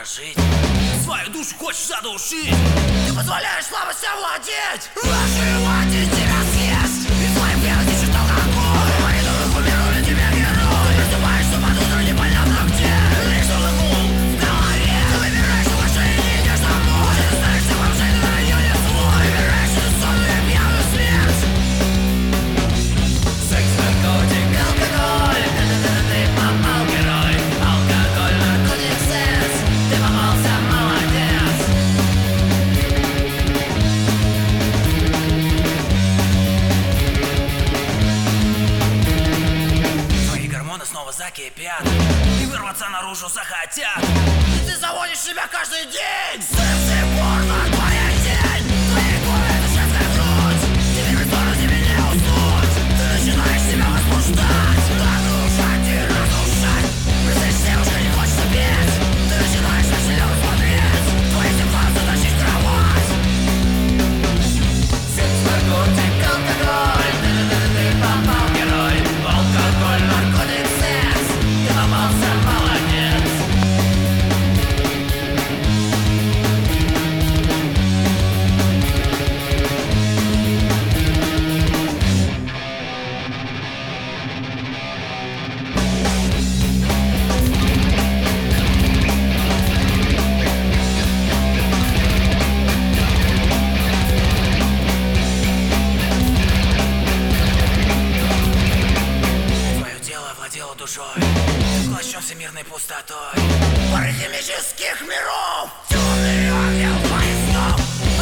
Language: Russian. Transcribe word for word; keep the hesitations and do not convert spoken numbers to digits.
прожить. Свою душу хочешь задушить. Ты позволяешь слабость овладеть. Выживать тебя съесть. И твоим веном течет алкоголь. Твои дуры умируют тебя герой. Ты просыпаешься под утро непонятно где. Лишь гул в голове. Ты выбираешь уважение и идешь домой. Ты становишься вооружением на районе свой. Выбираешь эту сонную пьяную смерть. Секс, наркотик, алкоголь. Ты попал герой. Алкоголь, наркотик, секс. Ты попался, молодец. Твои гормоны снова закипят и вырваться наружу захотят. И ты заводишь себя каждый день. Секс и порно, твоя тень. Твои губы, это женская грудь. Тебе притворно, тебе не уснуть. Ты начинаешь себя возбуждать. Нагружать и разрушать. Представь, девушка не хочется петь. Ты начинаешь на шлёпку смотреть. Твои тела затащить в кровать. Секс, наркотик, алкоголь. Ты попал герой. Алкоголь, наркотик, секс. Ты попался, молодец. Твое тело овладело душой. Ты поглощен всемирной пустотой. Пары химических миров. Темный ангел твоих снов.